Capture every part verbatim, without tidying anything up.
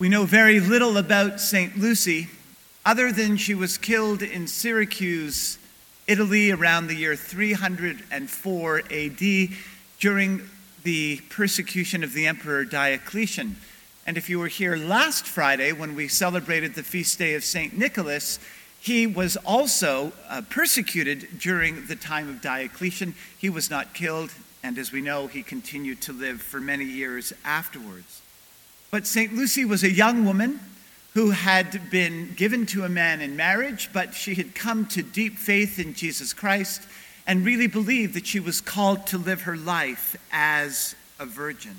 We know very little about Saint Lucy, other than she was killed in Syracuse, Italy, around the year three hundred four A D during the persecution of the Emperor Diocletian. And if you were here last Friday when we celebrated the feast day of Saint Nicholas, he was also uh, persecuted during the time of Diocletian. He was not killed, and as we know, he continued to live for many years afterwards. But Saint Lucy was a young woman who had been given to a man in marriage, but she had come to deep faith in Jesus Christ and really believed that she was called to live her life as a virgin.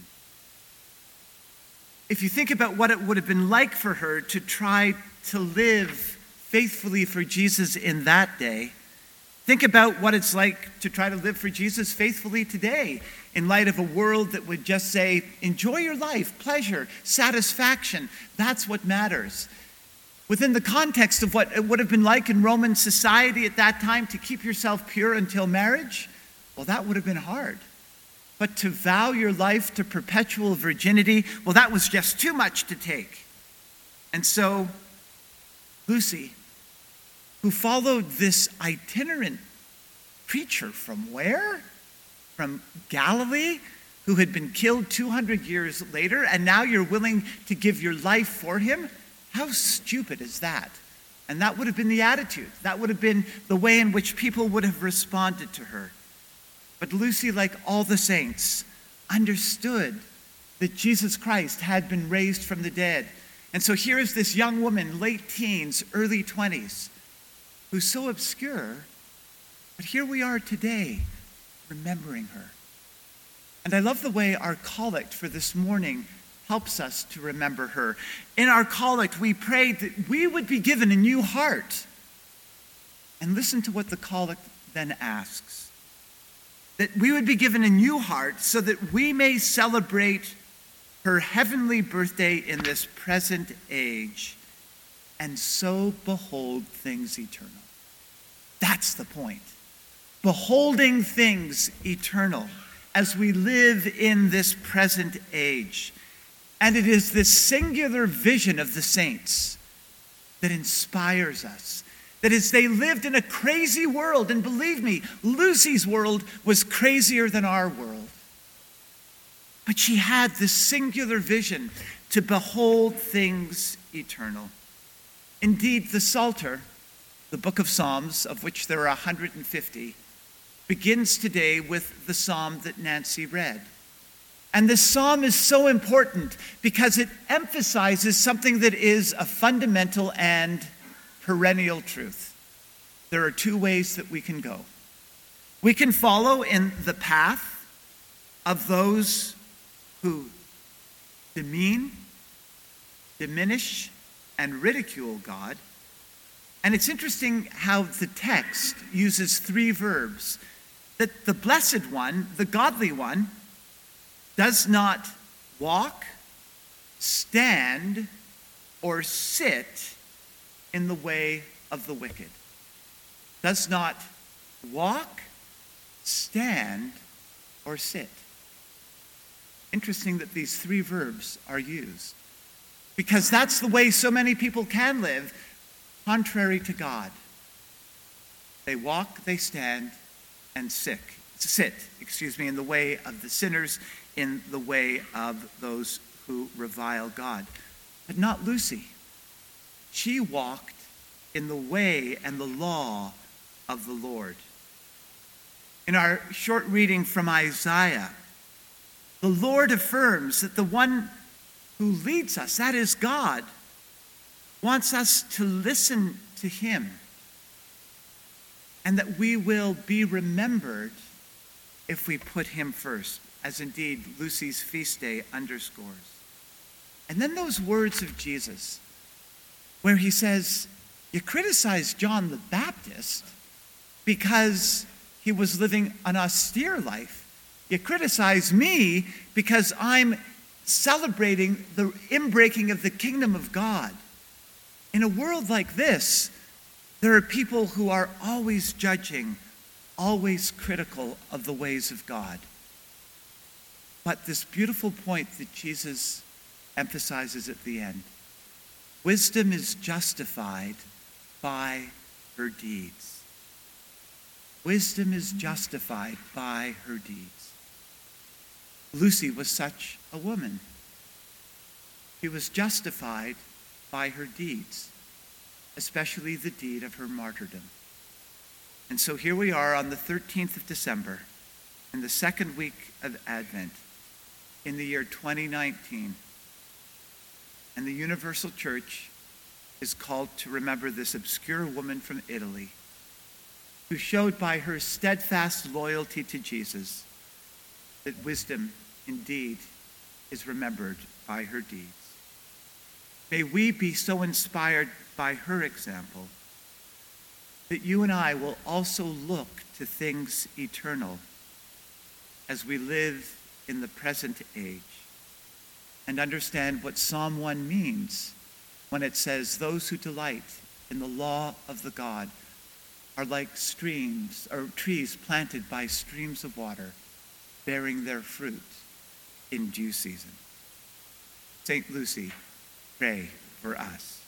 If you think about what it would have been like for her to try to live faithfully for Jesus in that day, think about what it's like to try to live for Jesus faithfully today in light of a world that would just say, enjoy your life, pleasure, satisfaction. That's what matters. Within the context of what it would have been like in Roman society at that time to keep yourself pure until marriage, well, that would have been hard. But to vow your life to perpetual virginity, well, that was just too much to take. And so, Lucy, who followed this itinerant preacher from where? From Galilee, who had been killed two hundred years later, and now you're willing to give your life for him? How stupid is that? And that would have been the attitude. That would have been the way in which people would have responded to her. But Lucy, like all the saints, understood that Jesus Christ had been raised from the dead. And so here is this young woman, late teens, early twenties, who's so obscure, but here we are today, remembering her. And I love the way our collect for this morning helps us to remember her. In our collect, we prayed that we would be given a new heart. And listen to what the collect then asks. That we would be given a new heart so that we may celebrate her heavenly birthday in this present age and so behold things eternal. That's the point. Beholding things eternal as we live in this present age. And it is this singular vision of the saints that inspires us. That as they lived in a crazy world, and believe me, Lucy's world was crazier than our world. But she had this singular vision to behold things eternal. Indeed, the Psalter, the book of Psalms, of which there are one hundred fifty, begins today with the psalm that Nancy read. And this psalm is so important because it emphasizes something that is a fundamental and perennial truth. There are two ways that we can go. We can follow in the path of those who demean, diminish, and ridicule God. And it's interesting how the text uses three verbs. That the blessed one, the godly one, does not walk, stand, or sit in the way of the wicked. Does not walk, stand, or sit. Interesting that these three verbs are used. Because that's the way so many people can live, contrary to God. They walk, they stand, and sick, sit, excuse me, in the way of the sinners, in the way of those who revile God. But not Lucy. She walked in the way and the law of the Lord. In our short reading from Isaiah, the Lord affirms that the one who leads us, that is God, wants us to listen to him, and that we will be remembered if we put him first, as indeed Lucy's feast day underscores. And then those words of Jesus, where he says, you criticize John the Baptist because he was living an austere life. You criticize me because I'm celebrating the inbreaking of the kingdom of God. In a world like this, there are people who are always judging, always critical of the ways of God. But this beautiful point that Jesus emphasizes at the end. Wisdom is justified by her deeds. Wisdom is justified by her deeds. Lucy was such a woman. She was justified by her deeds, especially the deed of her martyrdom. And so here we are on the thirteenth of December, in the second week of Advent, in the year twenty nineteen. And the Universal Church is called to remember this obscure woman from Italy who showed by her steadfast loyalty to Jesus that wisdom indeed is remembered by her deeds. May we be so inspired by her example that you and I will also look to things eternal as we live in the present age and understand what Psalm one means when it says, those who delight in the law of the God are like streams or trees planted by streams of water, bearing their fruit in due season. Saint Lucy, pray for us.